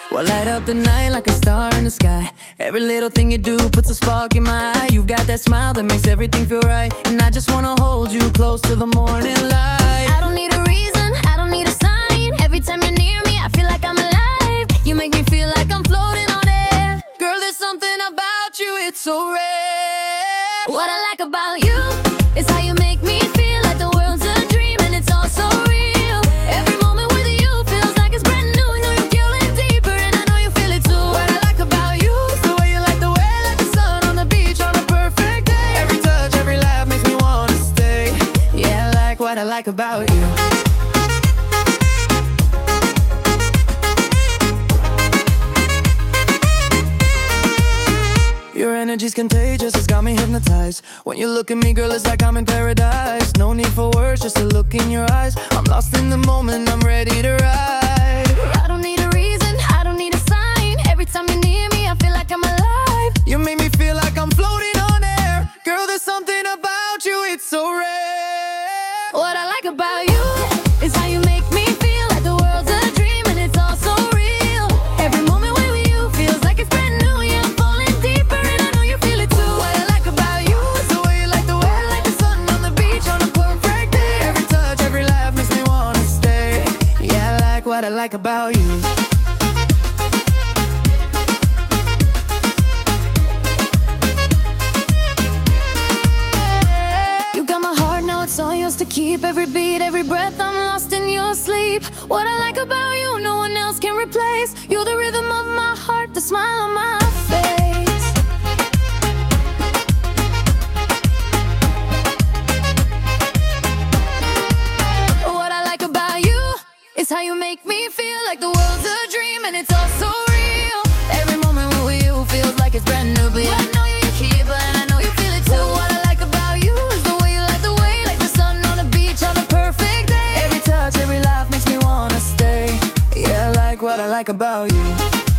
Well, light up the night like a star in the sky. Every little thing you do puts a spark in my eye. You've got that smile that makes everything feel right, and I just wanna hold you close till the morning light. I don't need a reason, I don't need a sign. Every time you're near me, I feel like I'm alive. You make me feel like I'm floating on air. Girl, there's something about you, it's so rare. What I like about you is how you make me feel like the world's a dream and it's all so real. Every moment with you feels like it's brand new. Know you're feeling deeper and I know you feel it too. What I like about you is the way you light the way like the sun on the beach on a perfect day. Every touch, every laugh makes me wanna stay. Yeah, I like what I like about you. Your energy's contagious, it's got me hypnotized. When you look at me, girl, it's like I'm in paradise. No need for words, just a look in your eyes. I'm lost in the moment, I'm ready to ride. I don't need a reason, I don't need a sign. Every time you're near me, I feel like I'm alive. You make me feel like I'm floating on air. Girl, there's something about you, it's so rare. What I like about you is how you make me feel like the world's a dream and it's all so real. Every moment with you feels like it's brand new. Yeah, I'm falling deeper and I know you feel it too. What I like about you is the way you light the way like the sun on the beach on a perfect day. Every touch, every laugh makes me wanna stay. Yeah, I like what I like about you. It's all yours to keep. Every beat, every breath, I'm lost in your sleep. What I like about you, no one else can replace. You're the rhythm of my heart, the smile on my face. What I like about you is how you make me feel like the world's a dream and it's all so real. Every moment with you feels like it's brand new, but I know you're a keeper and I know you feel it too. what I like about you is the way you light the way like the sun on the beach on a perfect day. Every touch, every laugh makes me wanna stay. Yeah, I like what I like about you.